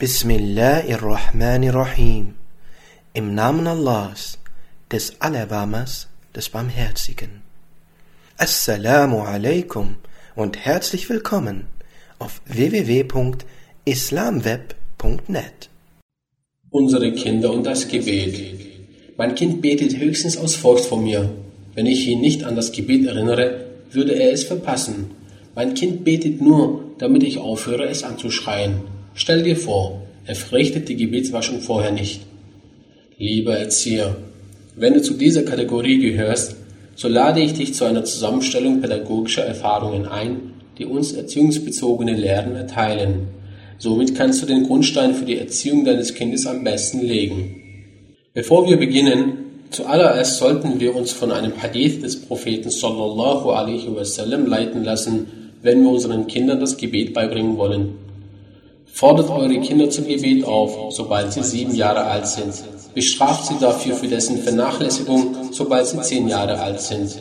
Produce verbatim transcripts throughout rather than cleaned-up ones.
Bismillahirrahmanirrahim. Im Namen Allahs, des Allerbarmers, des Barmherzigen. Assalamu alaikum und herzlich willkommen auf w w w punkt islamweb punkt net. Unsere Kinder und das Gebet. Mein Kind betet höchstens aus Furcht vor mir. Wenn ich ihn nicht an das Gebet erinnere, würde er es verpassen. Mein Kind betet nur, damit ich aufhöre, es anzuschreien. Stell dir vor, er verrichtet die Gebetswaschung vorher nicht. Lieber Erzieher, wenn du zu dieser Kategorie gehörst, so lade ich dich zu einer Zusammenstellung pädagogischer Erfahrungen ein, die uns erziehungsbezogene Lehren erteilen. Somit kannst du den Grundstein für die Erziehung deines Kindes am besten legen. Bevor wir beginnen, zuallererst sollten wir uns von einem Hadith des Propheten sallallahu alaihi wasallam leiten lassen, wenn wir unseren Kindern das Gebet beibringen wollen. Fordert eure Kinder zum Gebet auf, sobald sie sieben Jahre alt sind. Bestraft sie dafür für dessen Vernachlässigung, sobald sie zehn Jahre alt sind.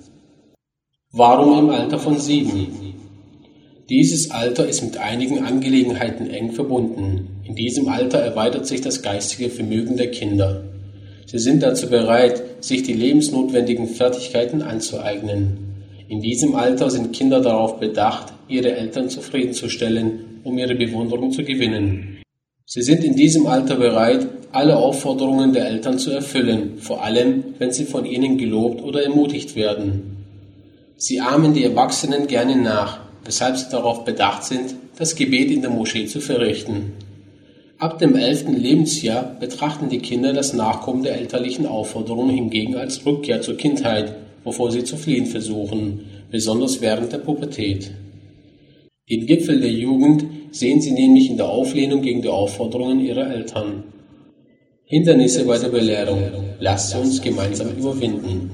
Warum im Alter von sieben? Dieses Alter ist mit einigen Angelegenheiten eng verbunden. In diesem Alter erweitert sich das geistige Vermögen der Kinder. Sie sind dazu bereit, sich die lebensnotwendigen Fertigkeiten anzueignen. In diesem Alter sind Kinder darauf bedacht, ihre Eltern zufriedenzustellen, um ihre Bewunderung zu gewinnen. Sie sind in diesem Alter bereit, alle Aufforderungen der Eltern zu erfüllen, vor allem, wenn sie von ihnen gelobt oder ermutigt werden. Sie ahmen die Erwachsenen gerne nach, weshalb sie darauf bedacht sind, das Gebet in der Moschee zu verrichten. Ab dem elften Lebensjahr betrachten die Kinder das Nachkommen der elterlichen Aufforderungen hingegen als Rückkehr zur Kindheit, wovor sie zu fliehen versuchen, besonders während der Pubertät. Den Gipfel der Jugend sehen sie nämlich in der Auflehnung gegen die Aufforderungen ihrer Eltern. Hindernisse bei der Belehrung. Lasst uns gemeinsam überwinden.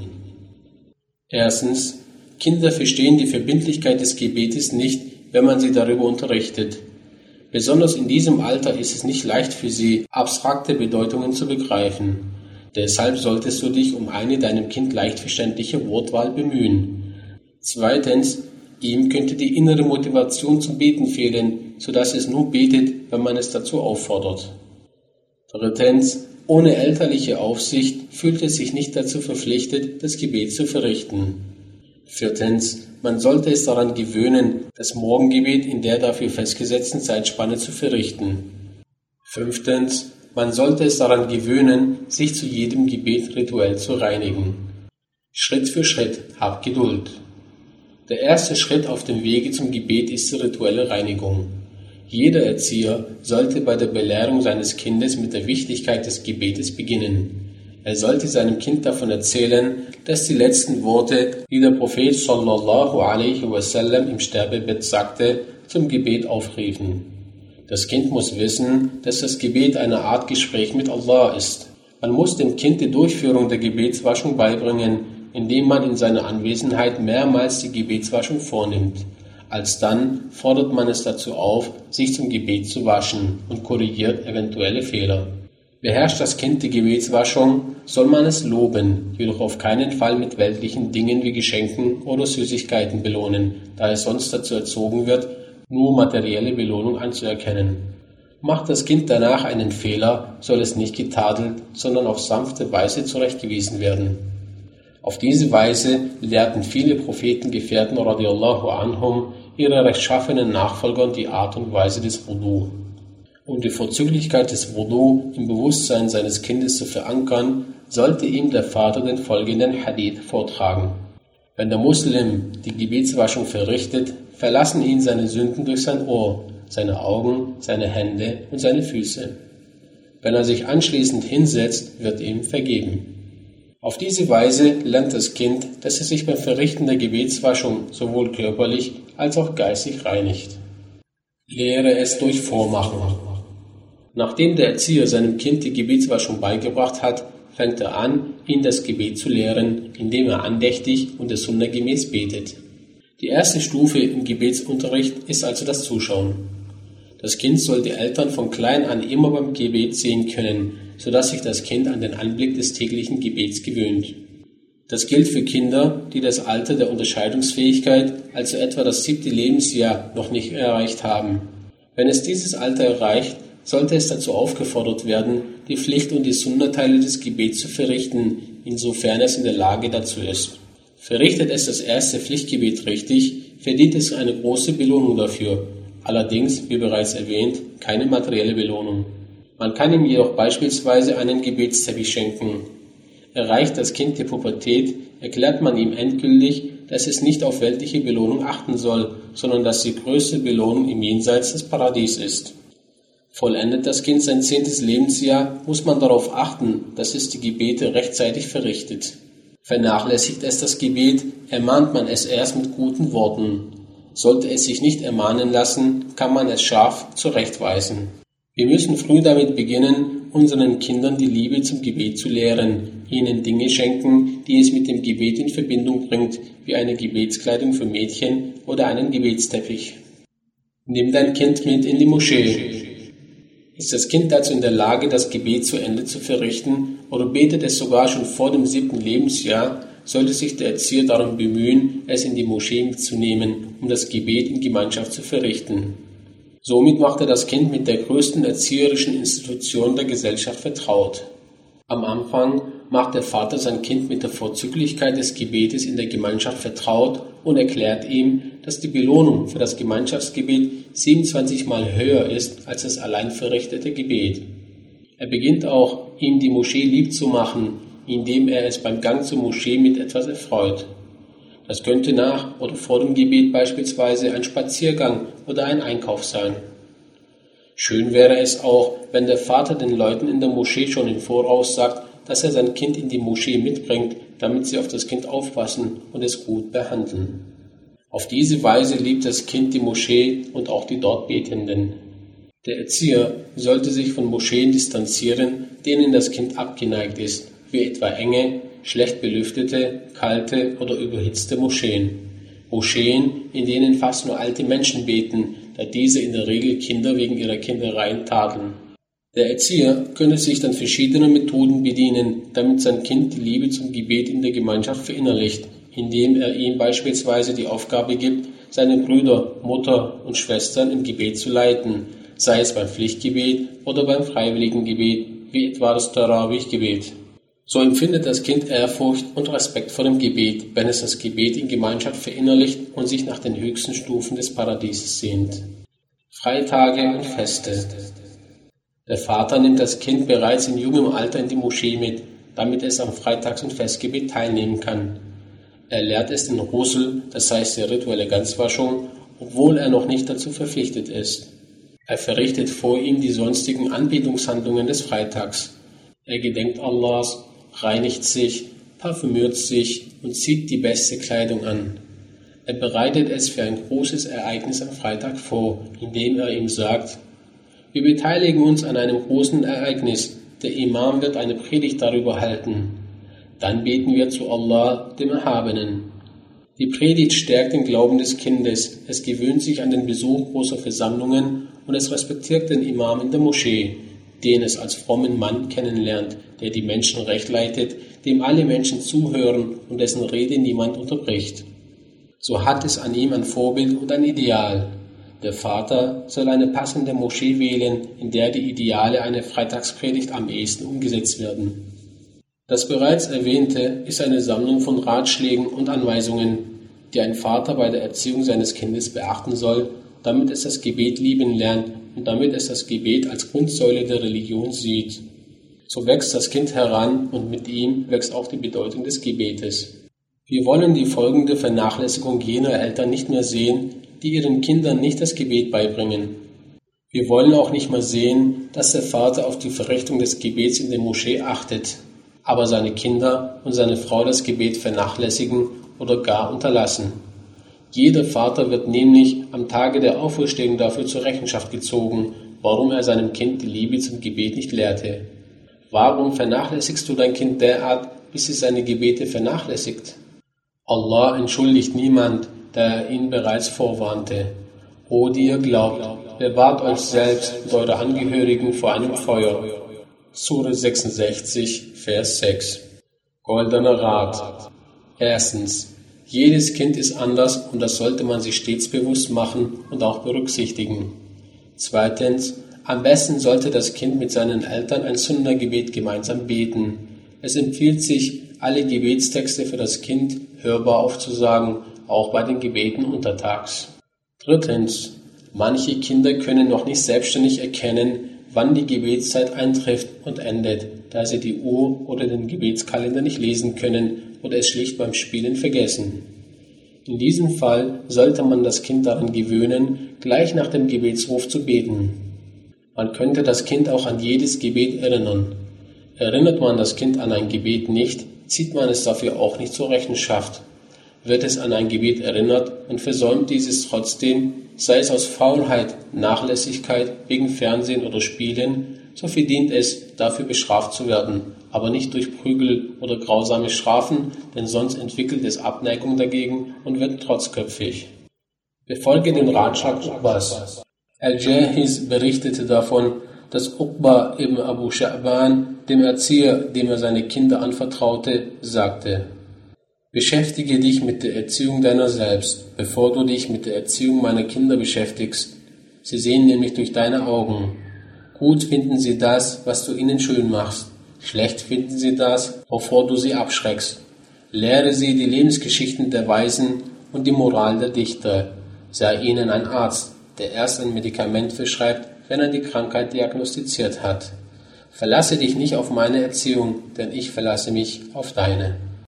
Erstens. Kinder verstehen die Verbindlichkeit des Gebetes nicht, wenn man sie darüber unterrichtet. Besonders in diesem Alter ist es nicht leicht für sie, abstrakte Bedeutungen zu begreifen. Deshalb solltest du dich um eine deinem Kind leicht verständliche Wortwahl bemühen. Zweitens, ihm könnte die innere Motivation zum Beten fehlen, sodass es nur betet, wenn man es dazu auffordert. Drittens, ohne elterliche Aufsicht fühlt es sich nicht dazu verpflichtet, das Gebet zu verrichten. Viertens, man sollte es daran gewöhnen, das Morgengebet in der dafür festgesetzten Zeitspanne zu verrichten. Fünftens, man sollte es daran gewöhnen, sich zu jedem Gebet rituell zu reinigen. Schritt für Schritt, hab Geduld. Der erste Schritt auf dem Wege zum Gebet ist die rituelle Reinigung. Jeder Erzieher sollte bei der Belehrung seines Kindes mit der Wichtigkeit des Gebetes beginnen. Er sollte seinem Kind davon erzählen, dass die letzten Worte, die der Prophet sallallahu alaihi wasallam im Sterbebett sagte, zum Gebet aufriefen. Das Kind muss wissen, dass das Gebet eine Art Gespräch mit Allah ist. Man muss dem Kind die Durchführung der Gebetswaschung beibringen, indem man in seiner Anwesenheit mehrmals die Gebetswaschung vornimmt. Alsdann fordert man es dazu auf, sich zum Gebet zu waschen und korrigiert eventuelle Fehler. Beherrscht das Kind die Gebetswaschung, soll man es loben, jedoch auf keinen Fall mit weltlichen Dingen wie Geschenken oder Süßigkeiten belohnen, da es sonst dazu erzogen wird, nur materielle Belohnung anzuerkennen. Macht das Kind danach einen Fehler, soll es nicht getadelt, sondern auf sanfte Weise zurechtgewiesen werden. Auf diese Weise lehrten viele Prophetengefährten radiallahu anhum ihre rechtschaffenen Nachfolgern die Art und Weise des Wudu. Um die Vorzüglichkeit des Wudu im Bewusstsein seines Kindes zu verankern, sollte ihm der Vater den folgenden Hadith vortragen. Wenn der Muslim die Gebetswaschung verrichtet, verlassen ihn seine Sünden durch sein Ohr, seine Augen, seine Hände und seine Füße. Wenn er sich anschließend hinsetzt, wird ihm vergeben. Auf diese Weise lernt das Kind, dass es sich beim Verrichten der Gebetswaschung sowohl körperlich als auch geistig reinigt. Lehre es durch Vormachen. Nachdem der Erzieher seinem Kind die Gebetswaschung beigebracht hat, fängt er an, ihn das Gebet zu lehren, indem er andächtig und der Sunna gemäß betet. Die erste Stufe im Gebetsunterricht ist also das Zuschauen. Das Kind soll die Eltern von klein an immer beim Gebet sehen können, sodass sich das Kind an den Anblick des täglichen Gebets gewöhnt. Das gilt für Kinder, die das Alter der Unterscheidungsfähigkeit, also etwa das siebte Lebensjahr, noch nicht erreicht haben. Wenn es dieses Alter erreicht, sollte es dazu aufgefordert werden, die Pflicht- und die Sunna-Teile des Gebets zu verrichten, insofern es in der Lage dazu ist. Verrichtet es das erste Pflichtgebet richtig, verdient es eine große Belohnung dafür, allerdings, wie bereits erwähnt, keine materielle Belohnung. Man kann ihm jedoch beispielsweise einen Gebetsteppich schenken. Erreicht das Kind die Pubertät, erklärt man ihm endgültig, dass es nicht auf weltliche Belohnung achten soll, sondern dass die größte Belohnung im Jenseits des Paradies ist. Vollendet das Kind sein zehntes Lebensjahr, muss man darauf achten, dass es die Gebete rechtzeitig verrichtet. Vernachlässigt es das Gebet, ermahnt man es erst mit guten Worten. Sollte es sich nicht ermahnen lassen, kann man es scharf zurechtweisen. Wir müssen früh damit beginnen, unseren Kindern die Liebe zum Gebet zu lehren, ihnen Dinge schenken, die es mit dem Gebet in Verbindung bringt, wie eine Gebetskleidung für Mädchen oder einen Gebetsteppich. Nimm dein Kind mit in die Moschee. Ist das Kind dazu in der Lage, das Gebet zu Ende zu verrichten, oder betet es sogar schon vor dem siebten Lebensjahr, sollte sich der Erzieher darum bemühen, es in die Moschee mitzunehmen, um das Gebet in Gemeinschaft zu verrichten. Somit macht er das Kind mit der größten erzieherischen Institution der Gesellschaft vertraut. Am Anfang macht der Vater sein Kind mit der Vorzüglichkeit des Gebetes in der Gemeinschaft vertraut und erklärt ihm, dass die Belohnung für das Gemeinschaftsgebet siebenundzwanzig Mal höher ist als das allein verrichtete Gebet. Er beginnt auch, ihm die Moschee lieb zu machen, indem er es beim Gang zur Moschee mit etwas erfreut. Das könnte nach oder vor dem Gebet beispielsweise ein Spaziergang oder ein Einkauf sein. Schön wäre es auch, wenn der Vater den Leuten in der Moschee schon im Voraus sagt, dass er sein Kind in die Moschee mitbringt, damit sie auf das Kind aufpassen und es gut behandeln. Auf diese Weise liebt das Kind die Moschee und auch die dort Betenden. Der Erzieher sollte sich von Moscheen distanzieren, denen das Kind abgeneigt ist, wie etwa enge, schlecht belüftete, kalte oder überhitzte Moscheen. Moscheen, in denen fast nur alte Menschen beten, da diese in der Regel Kinder wegen ihrer Kindereien tadeln. Der Erzieher könnte sich dann verschiedener Methoden bedienen, damit sein Kind die Liebe zum Gebet in der Gemeinschaft verinnerlicht, indem er ihm beispielsweise die Aufgabe gibt, seine Brüder, Mutter und Schwestern im Gebet zu leiten, sei es beim Pflichtgebet oder beim Freiwilligengebet, wie etwa das Tarawih-Gebet. So empfindet das Kind Ehrfurcht und Respekt vor dem Gebet, wenn es das Gebet in Gemeinschaft verinnerlicht und sich nach den höchsten Stufen des Paradieses sehnt. Freitage und Feste. Der Vater nimmt das Kind bereits in jungem Alter in die Moschee mit, damit es am Freitags- und Festgebet teilnehmen kann. Er lehrt es den Ghusl, das heißt die rituelle Ganzwaschung, obwohl er noch nicht dazu verpflichtet ist. Er verrichtet vor ihm die sonstigen Anbetungshandlungen des Freitags. Er gedenkt Allahs, reinigt sich, parfümiert sich und zieht die beste Kleidung an. Er bereitet es für ein großes Ereignis am Freitag vor, indem er ihm sagt: Wir beteiligen uns an einem großen Ereignis, der Imam wird eine Predigt darüber halten. Dann beten wir zu Allah, dem Erhabenen. Die Predigt stärkt den Glauben des Kindes, es gewöhnt sich an den Besuch großer Versammlungen und es respektiert den Imam in der Moschee, den es als frommen Mann kennenlernt, der die Menschen recht leitet, dem alle Menschen zuhören und dessen Rede niemand unterbricht. So hat es an ihm ein Vorbild und ein Ideal. Der Vater soll eine passende Moschee wählen, in der die Ideale einer Freitagspredigt am ehesten umgesetzt werden. Das bereits Erwähnte ist eine Sammlung von Ratschlägen und Anweisungen, die ein Vater bei der Erziehung seines Kindes beachten soll, damit es das Gebet lieben lernt und damit es das Gebet als Grundsäule der Religion sieht. So wächst das Kind heran und mit ihm wächst auch die Bedeutung des Gebetes. Wir wollen die folgende Vernachlässigung jener Eltern nicht mehr sehen, die ihren Kindern nicht das Gebet beibringen. Wir wollen auch nicht mehr sehen, dass der Vater auf die Verrichtung des Gebets in der Moschee achtet, aber seine Kinder und seine Frau das Gebet vernachlässigen oder gar unterlassen. Jeder Vater wird nämlich am Tage der Auferstehung dafür zur Rechenschaft gezogen, warum er seinem Kind die Liebe zum Gebet nicht lehrte. Warum vernachlässigst du dein Kind derart, bis es seine Gebete vernachlässigt? Allah entschuldigt niemand, da er ihn bereits vorwarnte. O die ihr glaubt, bewahrt euch selbst und eure Angehörigen vor einem Feuer. Sure sechsundsechzig, Vers sechs. Goldener Rat. Erstens. Jedes Kind ist anders und das sollte man sich stets bewusst machen und auch berücksichtigen. Zweitens. Am besten sollte das Kind mit seinen Eltern ein Sunna-Gebet gemeinsam beten. Es empfiehlt sich, alle Gebetstexte für das Kind hörbar aufzusagen, auch bei den Gebeten untertags. Drittens. Manche Kinder können noch nicht selbstständig erkennen, wann die Gebetszeit eintrifft und endet, da sie die Uhr oder den Gebetskalender nicht lesen können oder es schlicht beim Spielen vergessen. In diesem Fall sollte man das Kind daran gewöhnen, gleich nach dem Gebetsruf zu beten. Man könnte das Kind auch an jedes Gebet erinnern. Erinnert man das Kind an ein Gebet nicht, zieht man es dafür auch nicht zur Rechenschaft. Wird es an ein Gebet erinnert und versäumt dieses trotzdem, sei es aus Faulheit, Nachlässigkeit, wegen Fernsehen oder Spielen, so verdient es, dafür bestraft zu werden, aber nicht durch Prügel oder grausame Strafen, denn sonst entwickelt es Abneigung dagegen und wird trotzköpfig. Befolge den Ratschlag Uqbas. Al-Jahiz berichtete davon, dass Uqba ibn Abu Sha'ban, dem Erzieher, dem er seine Kinder anvertraute, sagte: Beschäftige dich mit der Erziehung deiner selbst, bevor du dich mit der Erziehung meiner Kinder beschäftigst. Sie sehen nämlich durch deine Augen. Gut finden sie das, was du ihnen schön machst. Schlecht finden sie das, wovor du sie abschreckst. Lehre sie die Lebensgeschichten der Weisen und die Moral der Dichter. Sei ihnen ein Arzt, der erst ein Medikament verschreibt, wenn er die Krankheit diagnostiziert hat. Verlasse dich nicht auf meine Erziehung, denn ich verlasse mich auf deine.